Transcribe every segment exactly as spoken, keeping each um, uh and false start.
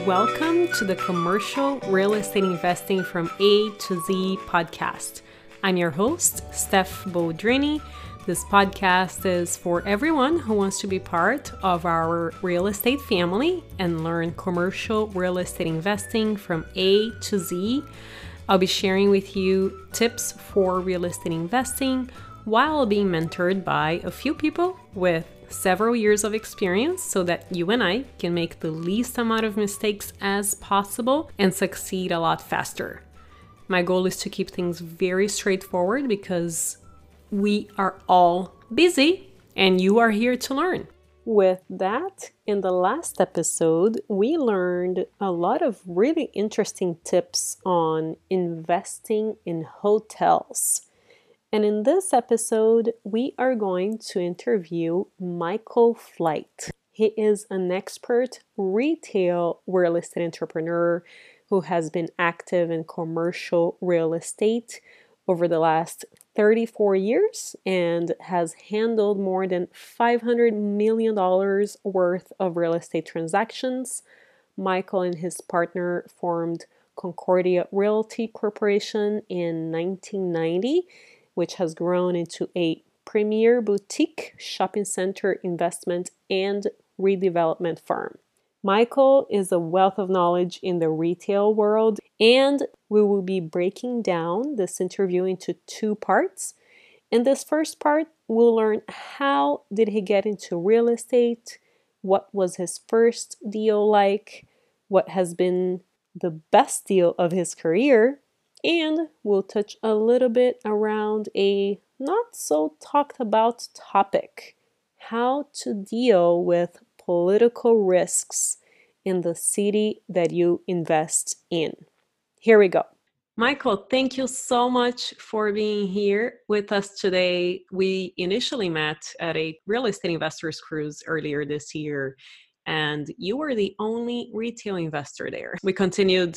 Welcome to the Commercial Real Estate Investing from A to Z podcast. I'm your host, Steph Boldrini. This podcast is for everyone who wants to be part of our real estate family and learn commercial real estate investing from A to Z. I'll be sharing with you tips for real estate investing while being mentored by a few people with several years of experience so that you and I can make the least amount of mistakes as possible and succeed a lot faster. My goal is to keep things very straightforward because we are all busy and you are here to learn. With that, in the last episode, we learned a lot of really interesting tips on investing in hotels. And in this episode, we are going to interview Michael Flight. He is an expert retail real estate entrepreneur who has been active in commercial real estate over the last thirty-four years and has handled more than five hundred million dollars worth of real estate transactions. Michael and his partner formed Concordia Realty Corporation in nineteen ninety, which has grown into a premier boutique shopping center investment and redevelopment firm. Michael is a wealth of knowledge in the retail world, and we will be breaking down this interview into two parts. In this first part, we'll learn how did he get into real estate, what was his first deal like, what has been the best deal of his career, and we'll touch a little bit around a not so talked about topic, how to deal with political risks in the city that you invest in. Here we go. Michael, thank you so much for being here with us today. We initially met at a real estate investors cruise earlier this year, and you were the only retail investor there. We continued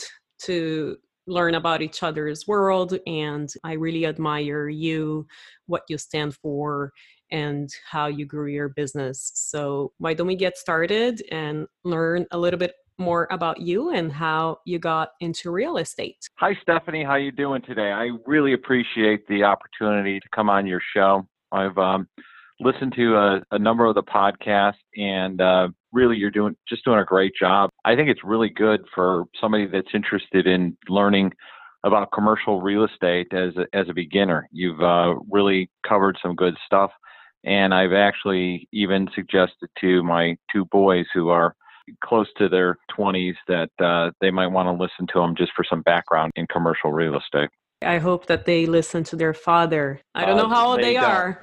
to learn about each other's world, and I really admire you, what you stand for, and how you grew your business. So why don't we get started and learn a little bit more about you and how you got into real estate? Hi, Stephanie. How you doing today? I really appreciate the opportunity to come on your show. I've um, listened to a, a number of the podcasts, and uh, really you're doing just doing a great job. I think it's really good for somebody that's interested in learning about commercial real estate as a, as a beginner. You've uh, really covered some good stuff, and I've actually even suggested to my two boys who are close to their twenties that uh, they might want to listen to them just for some background in commercial real estate. I hope that they listen to their father. I don't uh, know how old they, they are.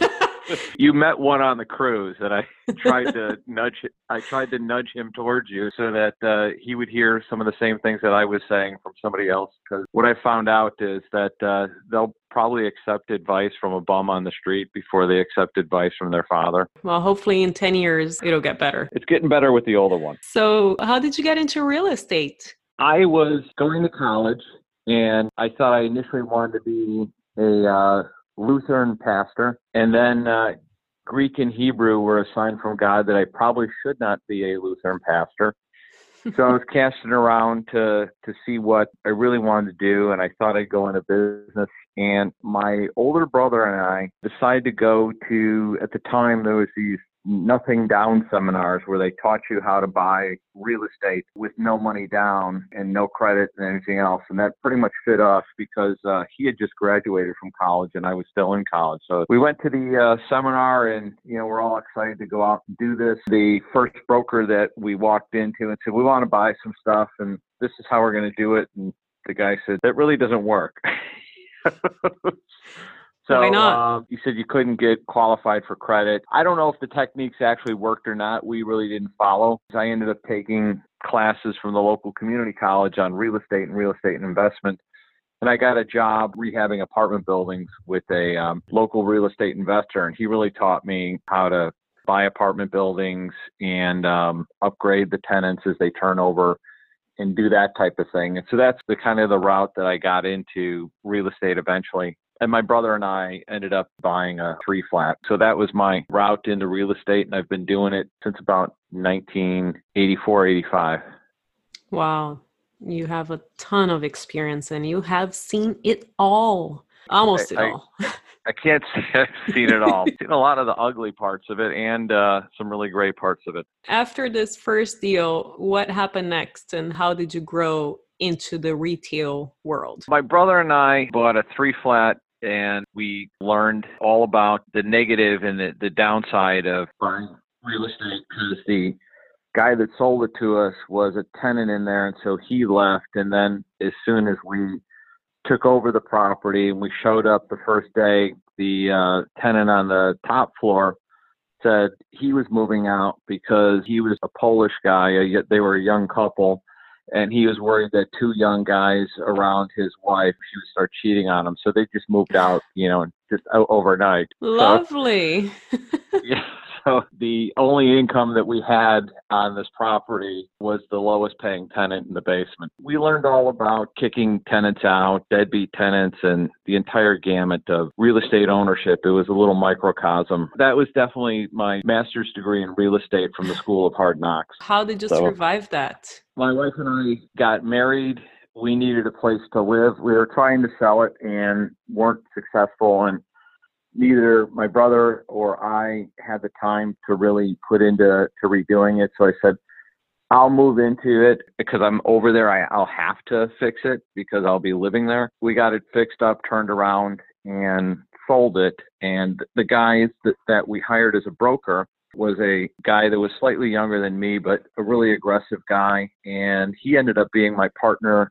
You met one on the cruise, and I tried to nudge. I tried to nudge him towards you so that uh, he would hear some of the same things that I was saying from somebody else. Because what I found out is that uh, they'll probably accept advice from a bum on the street before they accept advice from their father. Well, hopefully in ten years it'll get better. It's getting better with the older one. So, how did you get into real estate? I was going to college, and I thought I initially wanted to be a uh, Lutheran pastor, and then uh, Greek and Hebrew were a sign from God that I probably should not be a Lutheran pastor. So I was casting around to to see what I really wanted to do, and I thought I'd go into business. And my older brother and I decided to go to, at the time, there was these nothing down seminars where they taught you how to buy real estate with no money down and no credit and anything else. And that pretty much fit us because uh, he had just graduated from college and I was still in college. So we went to the uh, seminar, and, you know, we're all excited to go out and do this. The first broker that we walked into and said, we want to buy some stuff and this is how we're going to do it. And the guy said, that really doesn't work. So Why not? Um, you said you couldn't get qualified for credit. I don't know if the techniques actually worked or not. We really didn't follow. I ended up taking classes from the local community college on real estate and real estate and investment. And I got a job rehabbing apartment buildings with a um, local real estate investor. And he really taught me how to buy apartment buildings and um, upgrade the tenants as they turn over and do that type of thing. And so that's the kind of the route that I got into real estate eventually. And my brother and I ended up buying a three flat. So that was my route into real estate. And I've been doing it since about nineteen eighty-four, eighty-five. Wow. You have a ton of experience and you have seen it all, almost it I, all. I, I can't say I've seen it all. I've seen a lot of the ugly parts of it and uh, some really great parts of it. After this first deal, what happened next and how did you grow into the retail world? My brother and I bought a three flat and we learned all about the negative and the, the downside of buying real estate because the guy that sold it to us was a tenant in there, and so he left. And then as soon as we took over the property and we showed up the first day, the uh, tenant on the top floor said he was moving out because he was a Polish guy. A, they were a young couple, and he was worried that two young guys around his wife, she would start cheating on him. So they just moved out, you know, just overnight. Lovely. So, yeah. So the only income that we had on this property was the lowest paying tenant in the basement. We learned all about kicking tenants out, deadbeat tenants, and the entire gamut of real estate ownership. It was a little microcosm. That was definitely my master's degree in real estate from the School of Hard Knocks. How did you So, survive that? My wife and I got married. We needed a place to live. We were trying to sell it and weren't successful. And neither my brother or I had the time to really put into to redoing it. So I said, I'll move into it because I'm over there. I, I'll have to fix it because I'll be living there. We got it fixed up, turned around, and sold it. And the guys that, that we hired as a broker was a guy that was slightly younger than me, but a really aggressive guy. And he ended up being my partner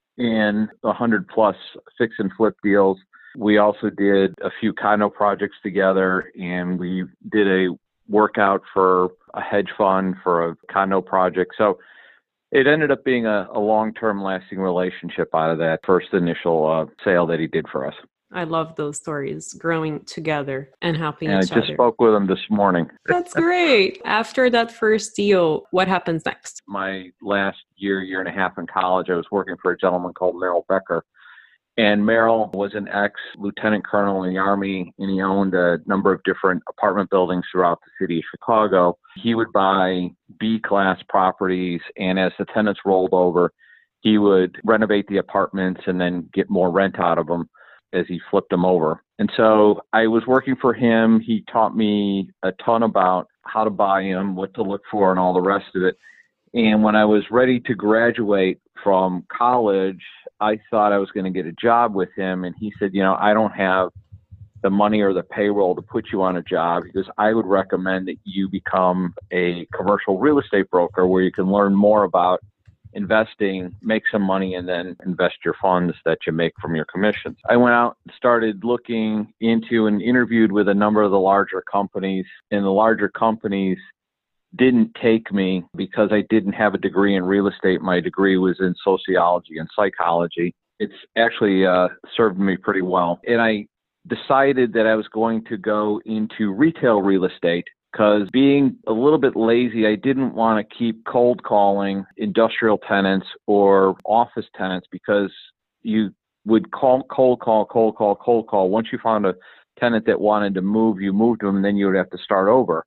in a hundred plus fix and flip deals. We also did a few condo projects together, and we did a workout for a hedge fund for a condo project. So it ended up being a, a long-term lasting relationship out of that first initial uh, sale that he did for us. I love those stories, growing together and helping and each I just other. spoke with him this morning. That's great. After that first deal, what happens next? My last year, year and a half in college, I was working for a gentleman called Merrill Becker. And Merrill was an ex-lieutenant colonel in the Army, and he owned a number of different apartment buildings throughout the city of Chicago. He would buy B-class properties, and as the tenants rolled over, he would renovate the apartments and then get more rent out of them as he flipped them over. And so I was working for him. He taught me a ton about how to buy them, what to look for, and all the rest of it. And when I was ready to graduate from college, I thought I was going to get a job with him. And he said, you know, I don't have the money or the payroll to put you on a job. He goes, I would recommend that you become a commercial real estate broker where you can learn more about investing, make some money, and then invest your funds that you make from your commissions. I went out and started looking into and interviewed with a number of the larger companies, and the larger companies didn't take me because I didn't have a degree in real estate. My degree was in sociology and psychology. It's actually uh, served me pretty well. And I decided that I was going to go into retail real estate because being a little bit lazy, I didn't want to keep cold calling industrial tenants or office tenants because you would call, cold call, cold call, cold call. Once you found a tenant that wanted to move, you moved them, and then you would have to start over.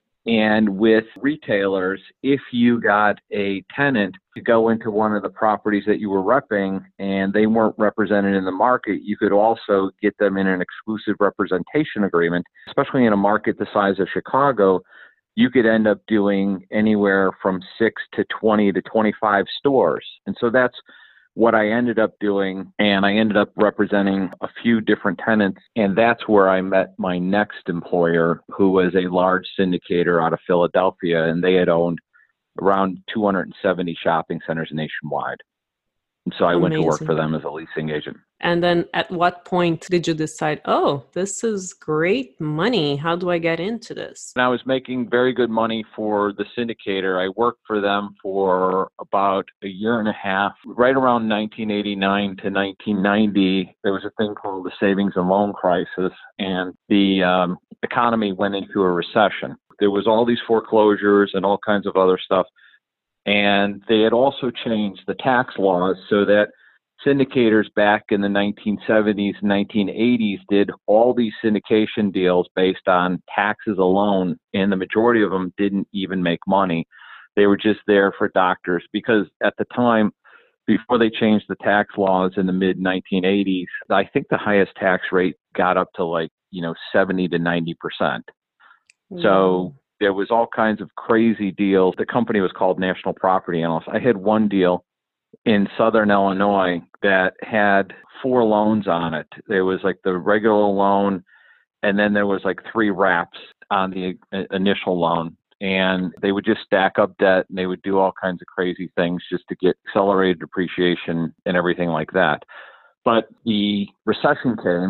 And with retailers, if you got a tenant to go into one of the properties that you were repping and they weren't represented in the market, you could also get them in an exclusive representation agreement. Especially in a market the size of Chicago, you could end up doing anywhere from six to twenty to twenty-five stores. And so that's what I ended up doing, and I ended up representing a few different tenants, and that's where I met my next employer, who was a large syndicator out of Philadelphia, and they had owned around two hundred seventy shopping centers nationwide. And so I Amazing. went to work for them as a leasing agent. And then at what point did you decide, oh, this is great money. How do I get into this? And I was making very good money for the syndicator. I worked for them for about a year and a half. Right around nineteen eighty-nine to nineteen ninety, there was a thing called the savings and loan crisis, and the um, economy went into a recession. There was all these foreclosures and all kinds of other stuff. And they had also changed the tax laws so that syndicators back in the nineteen seventies, nineteen eighties did all these syndication deals based on taxes alone, and the majority of them didn't even make money. They were just there for doctors because at the time, before they changed the tax laws in the mid nineteen eighties, I think the highest tax rate got up to like, you know, seventy to ninety percent. Wow. So there was all kinds of crazy deals. The company was called National Property Analyst. I had one deal in Southern Illinois that had four loans on it. There was like the regular loan, and then there was like three wraps on the initial loan. And they would just stack up debt, and they would do all kinds of crazy things just to get accelerated depreciation and everything like that. But the recession came,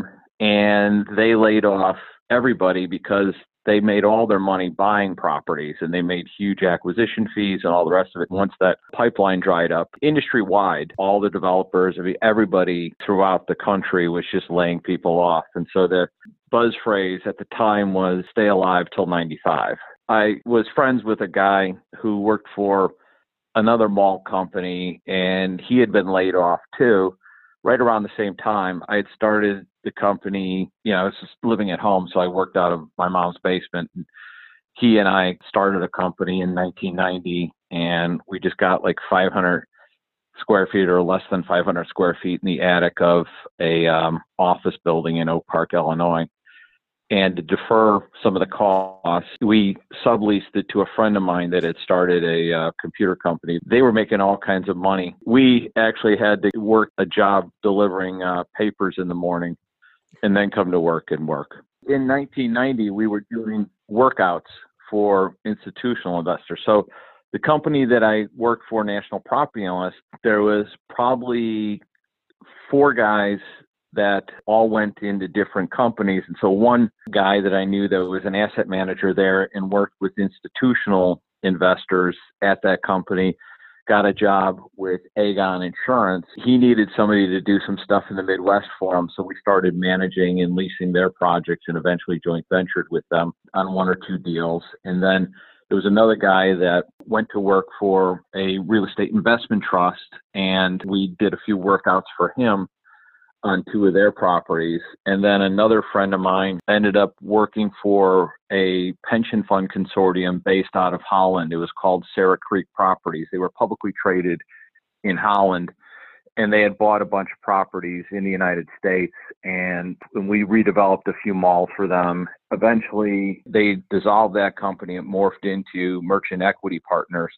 and they laid off everybody because they made all their money buying properties, and they made huge acquisition fees and all the rest of it. Once that pipeline dried up, industry-wide, all the developers, I mean, everybody throughout the country was just laying people off. And so the buzz phrase at the time was stay alive till ninety-five. I was friends with a guy who worked for another mall company, and he had been laid off too. Right around the same time, I had started the company. You know, I was just living at home, so I worked out of my mom's basement. And he and I started a company in nineteen ninety, and we just got like five hundred square feet or less than five hundred square feet in the attic of a um, office building in Oak Park, Illinois. And to defer some of the costs, we subleased it to a friend of mine that had started a uh, computer company. They were making all kinds of money. We actually had to work a job delivering uh, papers in the morning and then come to work and work. In nineteen ninety, we were doing workouts for institutional investors. So the company that I worked for, National Property Analyst, there was probably four guys that all went into different companies. And so one guy that I knew that was an asset manager there and worked with institutional investors at that company got a job with Aegon Insurance. He needed somebody to do some stuff in the Midwest for him. So we started managing and leasing their projects and eventually joint ventured with them on one or two deals. And then there was another guy that went to work for a real estate investment trust, and we did a few workouts for him on two of their properties. And then another friend of mine ended up working for a pension fund consortium based out of Holland. It was called Sarah Creek Properties. They were publicly traded in Holland, and they had bought a bunch of properties in the United States, and we redeveloped a few malls for them. Eventually, they dissolved that company. It morphed into Merchant Equity Partners.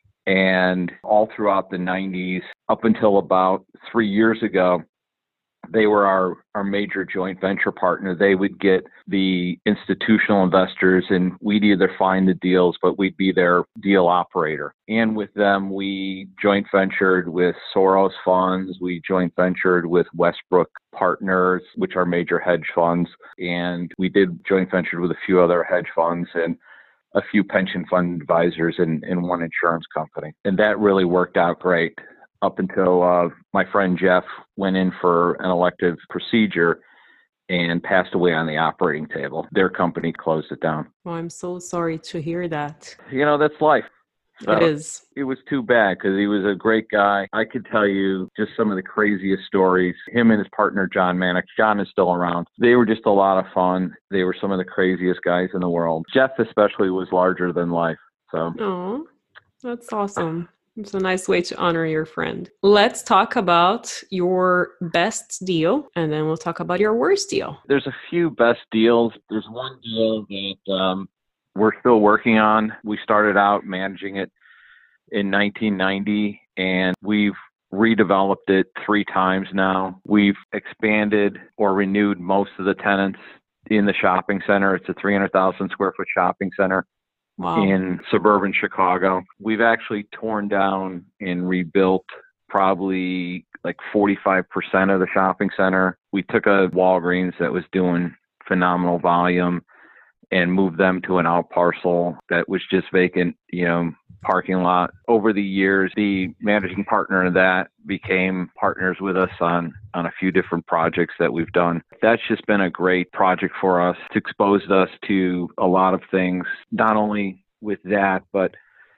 And all throughout the nineties, up until about three years ago, they were our, our major joint venture partner. They would get the institutional investors, and we'd either find the deals, but we'd be their deal operator. And with them, we joint ventured with Soros funds. We joint ventured with Westbrook Partners, which are major hedge funds. And we did joint venture with a few other hedge funds and a few pension fund advisors and, and one insurance company. And that really worked out great, up until uh, my friend Jeff went in for an elective procedure and passed away on the operating table. Their company closed it down. Oh, I'm so sorry to hear that. You know, that's life. So it is. It was too bad because he was a great guy. I could tell you just some of the craziest stories. Him and his partner, John Mannix. John is still around. They were just a lot of fun. They were some of the craziest guys in the world. Jeff especially was larger than life. So. Oh, that's awesome. It's a nice way to honor your friend. Let's talk about your best deal, and then we'll talk about your worst deal. There's a few best deals. There's one deal that um, we're still working on. We started out managing it in nineteen ninety, and we've redeveloped it three times now. We've expanded or renewed most of the tenants in the shopping center. It's a three hundred thousand square foot shopping center. Wow. In suburban Chicago. We've actually torn down and rebuilt probably like forty-five percent of the shopping center. We took a Walgreens that was doing phenomenal volume and moved them to an out parcel that was just vacant, you know, parking lot. Over the years, the managing partner of that became partners with us on, on a few different projects that we've done. That's just been a great project for us. It's exposed us to a lot of things, not only with that, but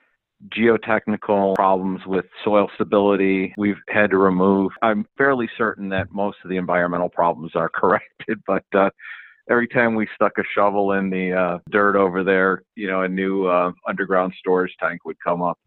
geotechnical problems with soil stability we've had to remove. I'm fairly certain that most of the environmental problems are corrected, but uh, every time we stuck a shovel in the uh, dirt over there, you know, a new uh, underground storage tank would come up.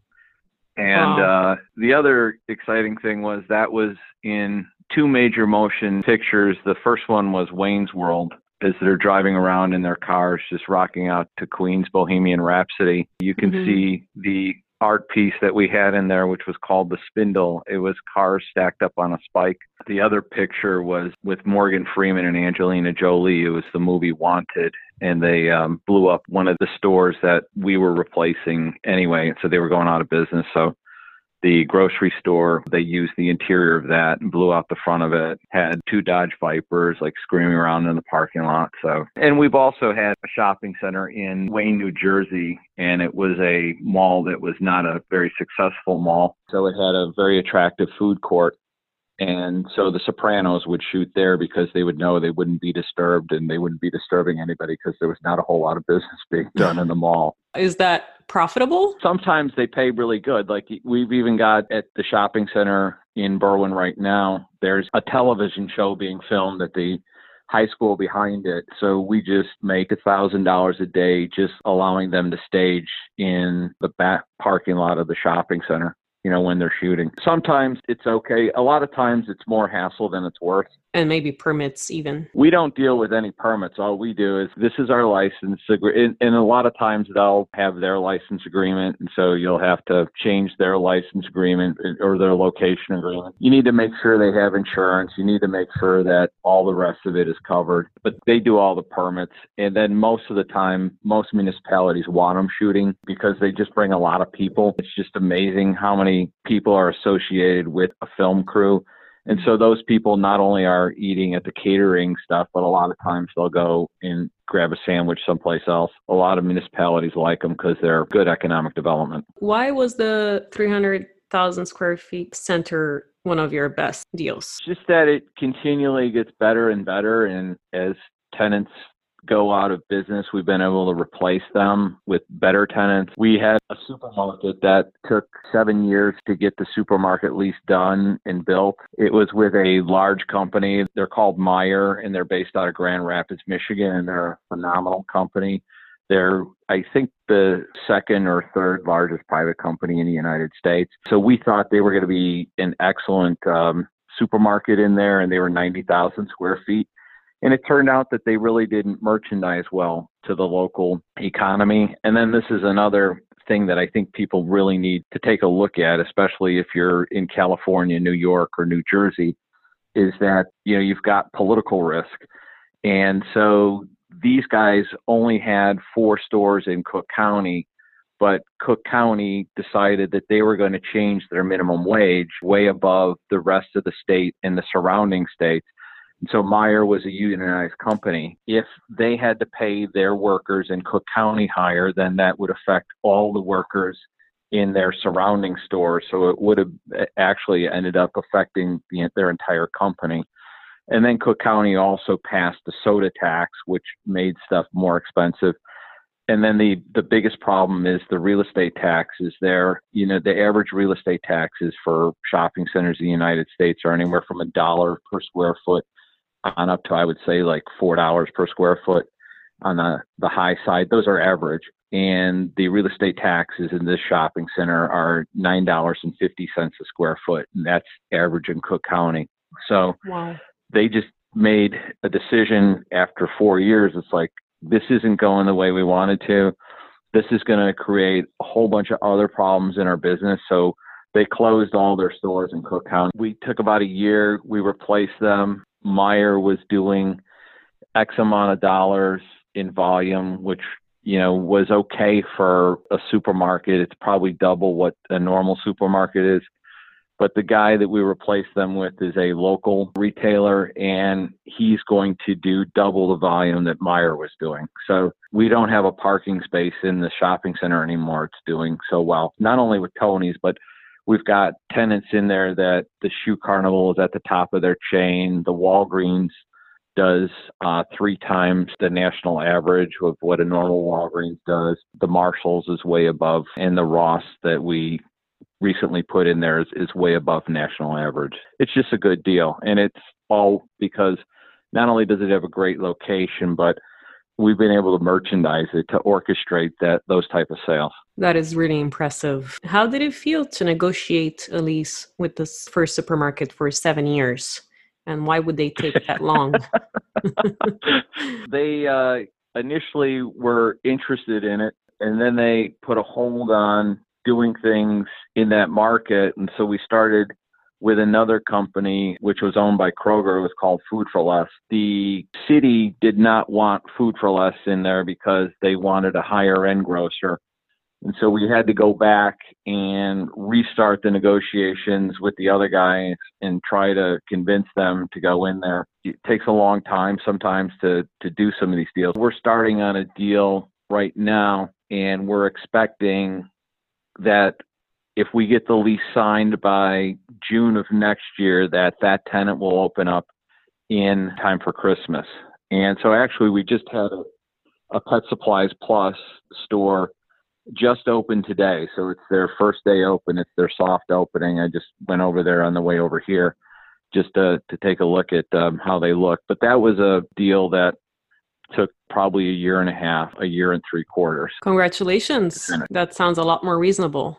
And Wow. uh, the other exciting thing was that was in two major motion pictures. The first one was Wayne's World, as they're driving around in their cars, just rocking out to Queen's Bohemian Rhapsody. You can Hmm. see the art piece that we had in there, which was called The Spindle. It was cars stacked up on a spike. The other picture was with Morgan Freeman and Angelina Jolie. It was the movie Wanted, and they um, blew up one of the stores that we were replacing anyway, so they were going out of business. So the grocery store, they used the interior of that and blew out the front of it, had two Dodge Vipers like screaming around in the parking lot. So, and we've also had a shopping center in Wayne, New Jersey, and it was a mall that was not a very successful mall. So it had a very attractive food court. And so the Sopranos would shoot there because they would know they wouldn't be disturbed, and they wouldn't be disturbing anybody because there was not a whole lot of business being done in the mall. Is that profitable? Sometimes they pay really good. Like we've even got at the shopping center in Berwyn right now, there's a television show being filmed at the high school behind it. So we just make a thousand dollars a day just allowing them to stage in the back parking lot of the shopping center, you know, when they're shooting. Sometimes it's okay. A lot of times it's more hassle than it's worth. And maybe permits even. We don't deal with any permits. All we do is, this is our license agreement. And a lot of times they'll have their license agreement. And so you'll have to change their license agreement or their location agreement. You need to make sure they have insurance. You need to make sure that all the rest of it is covered. But they do all the permits. And then most of the time, most municipalities want them shooting because they just bring a lot of people. It's just amazing how many people are associated with a film crew. And so those people not only are eating at the catering stuff, but a lot of times they'll go and grab a sandwich someplace else. A lot of municipalities like them because they're good economic development. Why was the three hundred thousand square feet center one of your best deals? It's just that it continually gets better and better. And as tenants go out of business, we've been able to replace them with better tenants. We had a supermarket that took seven years to get the supermarket lease done and built. It was with a large company. They're called Meijer, and they're based out of Grand Rapids, Michigan, and they're a phenomenal company. They're, I think, the second or third largest private company in the United States. So we thought they were going to be an excellent um, supermarket in there, and they were ninety thousand square feet. And it turned out that they really didn't merchandise well to the local economy. And then this is another thing that I think people really need to take a look at, especially if you're in California, New York, or New Jersey, is that, you know, you've got political risk. And so these guys only had four stores in Cook County, but Cook County decided that they were going to change their minimum wage way above the rest of the state and the surrounding states. So Meijer was a unionized company. If they had to pay their workers in Cook County higher, then that would affect all the workers in their surrounding stores. So it would have actually ended up affecting the, their entire company. And then Cook County also passed the soda tax, which made stuff more expensive. And then the, the biggest problem is the real estate taxes there. You know, the average real estate taxes for shopping centers in the United States are anywhere from a dollar per square foot on up to, I would say, like four dollars per square foot on the, the high side. Those are average. And the real estate taxes in this shopping center are nine dollars and fifty cents a square foot. And that's average in Cook County. So Wow. They just made a decision after four years. It's like, this isn't going the way we wanted to. This is going to create a whole bunch of other problems in our business. So they closed all their stores in Cook County. We took about a year. We replaced them. Meijer was doing X amount of dollars in volume, which, you know, was okay for a supermarket. It's probably double what a normal supermarket is. But the guy that we replaced them with is a local retailer, and he's going to do double the volume that Meijer was doing. So we don't have a parking space in the shopping center anymore. It's doing so well, not only with Tony's, but we've got tenants in there that the Shoe Carnival is at the top of their chain. The Walgreens does uh, three times the national average of what a normal Walgreens does. The Marshalls is way above, and the Ross that we recently put in there is, is way above national average. It's just a good deal. And it's all because not only does it have a great location, but we've been able to merchandise it to orchestrate that those type of sales. That is really impressive. How did it feel to negotiate a lease with this first supermarket for seven years? And why would they take that long? They uh, initially were interested in it, and then they put a hold on doing things in that market. And so we started with another company, which was owned by Kroger. It was called Food for Less. The city did not want Food for Less in there because they wanted a higher end grocer. And so we had to go back and restart the negotiations with the other guys and try to convince them to go in there. It takes a long time sometimes to, to do some of these deals. We're starting on a deal right now, and we're expecting that if we get the lease signed by June of next year, that that tenant will open up in time for Christmas. And so actually we just had a, a Pet Supplies Plus store just opened today. So it's their first day open. It's their soft opening. I just went over there on the way over here just to, to take a look at um, how they look. But that was a deal that took probably a year and a half, a year and three quarters. Congratulations. That sounds a lot more reasonable.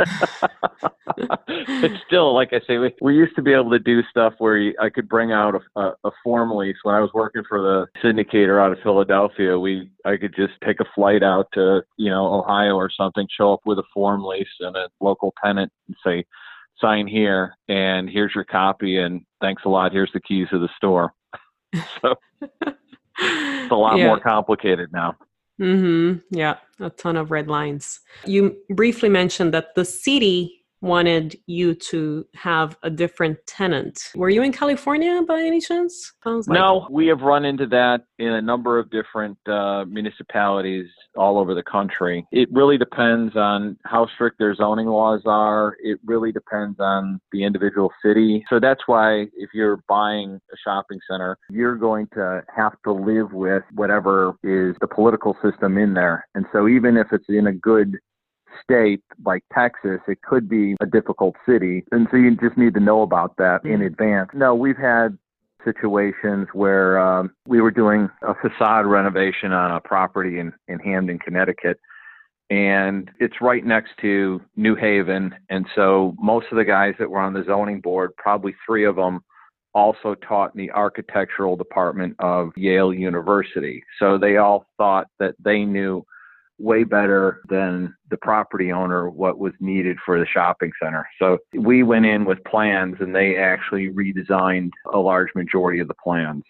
It's still, like I say, we, we used to be able to do stuff where you, I could bring out a, a, a form lease. When I was working for the syndicator out of Philadelphia, we I could just take a flight out to, you know, Ohio or something, show up with a form lease and a local tenant and say, sign here, and here's your copy, and thanks a lot, here's the keys to the store. So it's a lot yeah. more complicated now. Mm-hmm. Yeah, a ton of red lines. You briefly mentioned that the city wanted you to have a different tenant. Were you in California by any chance? Sounds like no, we have run into that in a number of different uh, municipalities all over the country. It really depends on how strict their zoning laws are. It really depends on the individual city. So that's why if you're buying a shopping center, you're going to have to live with whatever is the political system in there. And so even if it's in a good state like Texas, it could be a difficult city. And so you just need to know about that in advance. No, we've had situations where um, we were doing a facade renovation on a property in, in Hamden, Connecticut, and it's right next to New Haven. And so most of the guys that were on the zoning board, probably three of them, also taught in the architectural department of Yale University. So they all thought that they knew way better than the property owner what was needed for the shopping center. So we went in with plans, and they actually redesigned a large majority of the plans.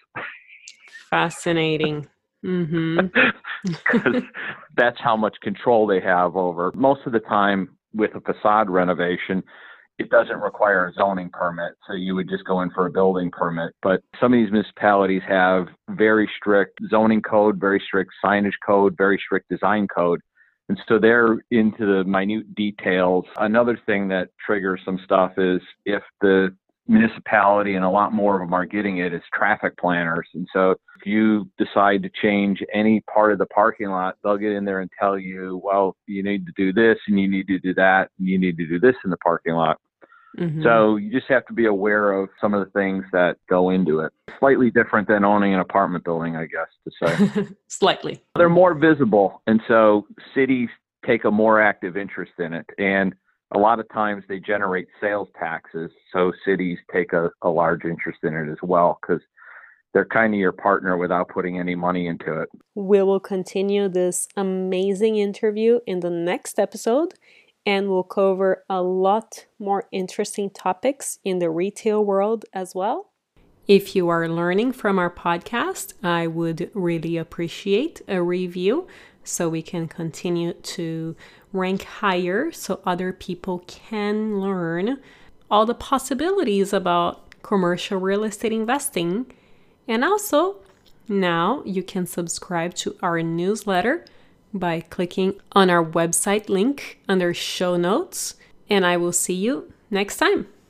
Fascinating. Mm-hmm. Because that's how much control they have over. Most of the time with a facade renovation, it doesn't require a zoning permit, so you would just go in for a building permit. But some of these municipalities have very strict zoning code, very strict signage code, very strict design code. And so they're into the minute details. Another thing that triggers some stuff is if the municipality, and a lot more of them are getting it, is traffic planners. And so if you decide to change any part of the parking lot, they'll get in there and tell you, well, you need to do this, and you need to do that, and you need to do this in the parking lot. Mm-hmm. So you just have to be aware of some of the things that go into it. Slightly different than owning an apartment building, I guess, to say. Slightly. They're more visible, and so cities take a more active interest in it. And a lot of times they generate sales taxes, so cities take a, a large interest in it as well, because they're kind of your partner without putting any money into it. We will continue this amazing interview in the next episode, and we'll cover a lot more interesting topics in the retail world as well. If you are learning from our podcast, I would really appreciate a review so we can continue to rank higher so other people can learn all the possibilities about commercial real estate investing. And also, now you can subscribe to our newsletter by clicking on our website link under show notes. And I will see you next time.